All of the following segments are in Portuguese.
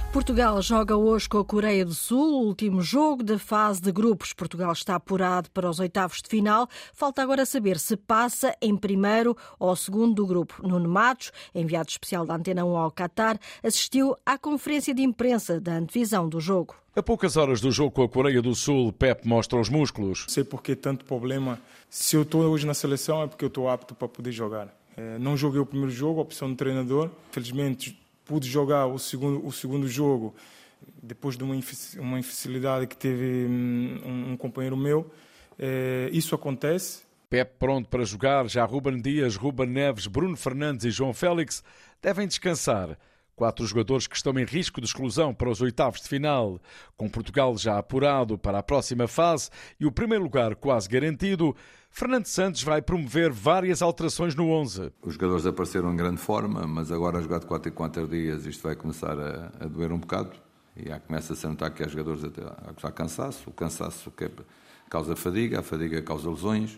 Portugal joga hoje com a Coreia do Sul, o último jogo da fase de grupos. Portugal está apurado para os oitavos de final. Falta agora saber se passa em primeiro ou segundo do grupo. Nuno Matos, enviado especial da Antena 1 ao Qatar, assistiu à conferência de imprensa da antevisão do jogo. A poucas horas do jogo com a Coreia do Sul, Pep mostra os músculos. Não sei por que tanto problema. Se eu estou hoje na seleção é porque eu estou apto para poder jogar. Não joguei o primeiro jogo, opção do treinador. Felizmente pude jogar o segundo jogo depois de uma infelicidade que teve um companheiro meu. Isso acontece. Pep pronto para jogar, já Ruben Dias, Ruben Neves, Bruno Fernandes e João Félix devem descansar. 4 jogadores que estão em risco de exclusão para os oitavos de final. Com Portugal já apurado para a próxima fase e o primeiro lugar quase garantido, Fernando Santos vai promover várias alterações no 11. Os jogadores apareceram em grande forma, mas agora a jogar de 4 em 4 dias isto vai começar a doer um bocado. E começa-se a notar que há jogadores a causar cansaço. O cansaço que causa fadiga, a fadiga causa lesões.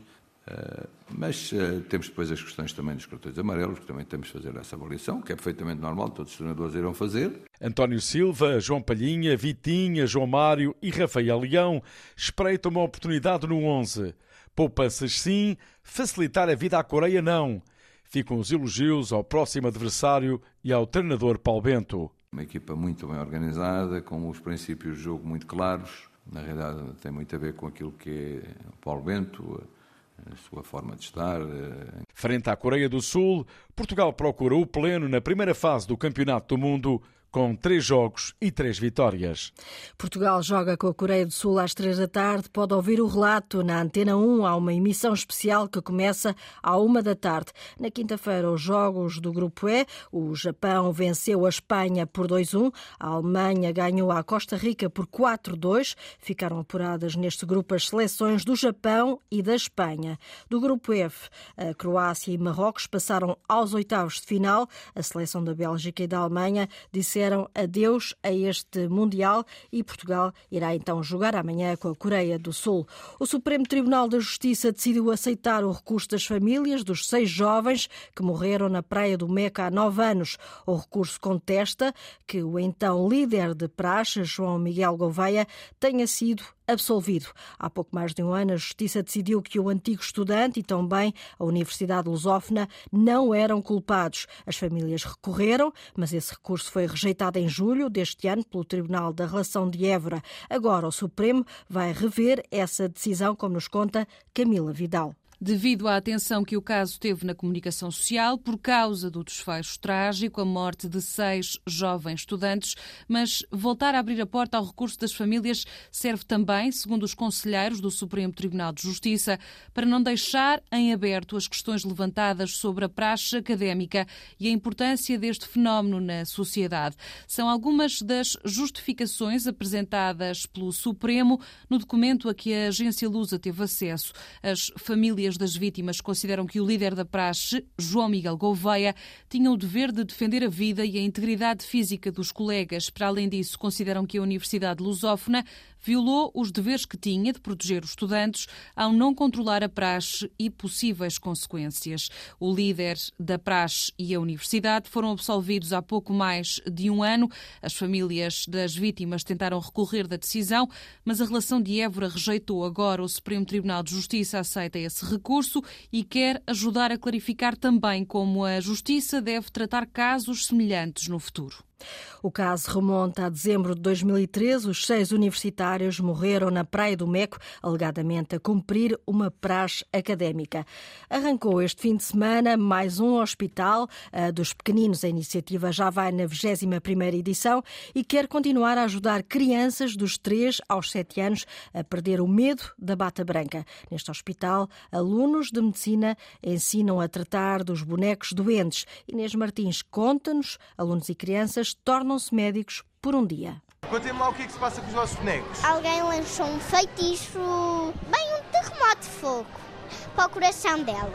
Mas temos depois as questões também dos cartões amarelos, que também temos de fazer essa avaliação, que é perfeitamente normal, todos os treinadores irão fazer. António Silva, João Palhinha, Vitinha, João Mário e Rafael Leão espreitam uma oportunidade no 11. Poupanças sim, facilitar a vida à Coreia não. Ficam os elogios ao próximo adversário e ao treinador Paulo Bento. Uma equipa muito bem organizada, com os princípios de jogo muito claros. Na realidade tem muito a ver com aquilo que é o Paulo Bento, a sua forma de estar. Frente à Coreia do Sul, Portugal procura o pleno na primeira fase do Campeonato do Mundo, com 3 jogos e 3 vitórias. Portugal joga com a Coreia do Sul às 3 da tarde. Pode ouvir o relato na Antena 1. Há uma emissão especial que começa à 1 da tarde. Na quinta-feira, os jogos do Grupo E. O Japão venceu a Espanha por 2-1. A Alemanha ganhou a Costa Rica por 4-2. Ficaram apuradas neste grupo as seleções do Japão e da Espanha. Do Grupo F, a Croácia e Marrocos passaram aos oitavos de final. A seleção da Bélgica e da Alemanha disseram adeus a este Mundial e Portugal irá então jogar amanhã com a Coreia do Sul. O Supremo Tribunal da Justiça decidiu aceitar o recurso das famílias dos 6 jovens que morreram na Praia do Meca há 9 anos. O recurso contesta que o então líder de praxe, João Miguel Gouveia, tenha sido absolvido. Há pouco mais de um ano, a Justiça decidiu que o antigo estudante e também a Universidade Lusófona não eram culpados. As famílias recorreram, mas esse recurso foi rejeitado em julho deste ano pelo Tribunal da Relação de Évora. Agora o Supremo vai rever essa decisão, como nos conta Camila Vidal. Devido à atenção que o caso teve na comunicação social, por causa do desfecho trágico, a morte de 6 jovens estudantes, mas voltar a abrir a porta ao recurso das famílias serve também, segundo os conselheiros do Supremo Tribunal de Justiça, para não deixar em aberto as questões levantadas sobre a praxe académica e a importância deste fenómeno na sociedade. São algumas das justificações apresentadas pelo Supremo no documento a que a agência Lusa teve acesso. As famílias das vítimas consideram que o líder da praxe, João Miguel Gouveia, tinha o dever de defender a vida e a integridade física dos colegas. Para além disso, consideram que a Universidade Lusófona violou os deveres que tinha de proteger os estudantes ao não controlar a praxe e possíveis consequências. O líder da praxe e a universidade foram absolvidos há pouco mais de um ano. As famílias das vítimas tentaram recorrer da decisão, mas a Relação de Évora rejeitou. Agora o Supremo Tribunal de Justiça aceita esse recurso e quer ajudar a clarificar também como a Justiça deve tratar casos semelhantes no futuro. O caso remonta a dezembro de 2013. Os 6 universitários morreram na Praia do Meco, alegadamente a cumprir uma praxe académica. Arrancou este fim de semana mais um hospital dos pequeninos. A iniciativa já vai na 21ª edição e quer continuar a ajudar crianças dos 3 aos 7 anos a perder o medo da bata branca. Neste hospital, alunos de medicina ensinam a tratar dos bonecos doentes. Inês Martins conta-nos, alunos e crianças tornam-se médicos por um dia. Contem-me lá o que é que se passa com os vossos bonecos. Alguém lançou um feitiço, bem um terremoto de fogo, para o coração dela.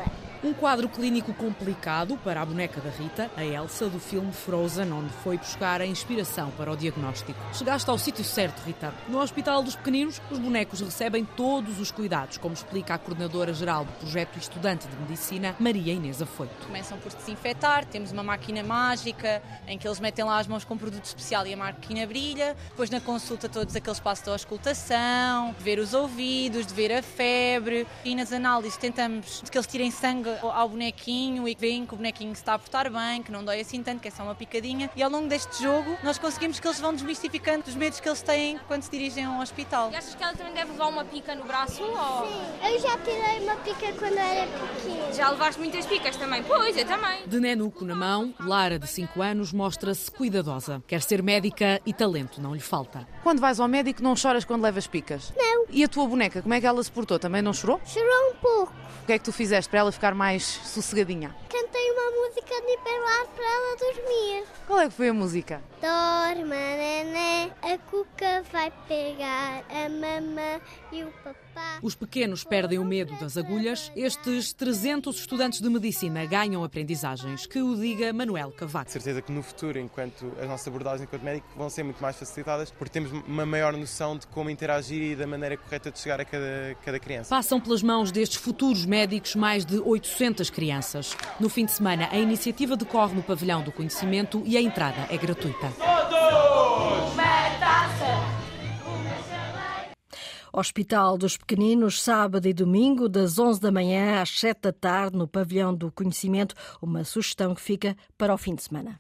Um quadro clínico complicado para a boneca da Rita, a Elsa, do filme Frozen, onde foi buscar a inspiração para o diagnóstico. Chegaste ao sítio certo, Rita. No Hospital dos Pequeninos, os bonecos recebem todos os cuidados, como explica a coordenadora-geral do projeto e estudante de medicina, Maria Inês Afoito. Começam por desinfetar, temos uma máquina mágica em que eles metem lá as mãos com um produto especial e a máquina brilha. Depois na consulta todos aqueles passos de auscultação, de ver os ouvidos, de ver a febre. E nas análises tentamos que eles tirem sangue ao bonequinho e veem que o bonequinho se está a portar bem, que não dói assim tanto, que é só uma picadinha. E ao longo deste jogo nós conseguimos que eles vão desmistificando os medos que eles têm quando se dirigem a um hospital. E achas que ela também deve levar uma pica no braço? Ou... Sim, eu já tirei uma pica quando era pequena. Já levaste muitas picas também? Pois, eu também. De nenuco na mão, Lara, de 5 anos, mostra-se cuidadosa. Quer ser médica e talento não lhe falta. Quando vais ao médico não choras quando levas picas? Não. E a tua boneca, como é que ela se portou? Também não chorou? Chorou um pouco. O que é que tu fizeste para ela ficar mais sossegadinha? Cantei uma música de nivelar para ela dormir. Qual é que foi a música? Dorma, nené, a cuca vai pegar a mamã e o papá. Os pequenos perdem o medo das agulhas. Estes 300 estudantes de medicina ganham aprendizagens. Que o diga Manuel Cavaco. De certeza que no futuro, enquanto as nossas abordagens enquanto médico vão ser muito mais facilitadas, porque temos uma maior noção de como interagir e da maneira correta de chegar a cada criança. Passam pelas mãos destes futuros médicos mais de 800 crianças. No fim de semana, a iniciativa decorre no Pavilhão do Conhecimento e a entrada é gratuita. Hospital dos Pequeninos, sábado e domingo, das 11 da manhã às 7 da tarde, no Pavilhão do Conhecimento. Uma sugestão que fica para o fim de semana.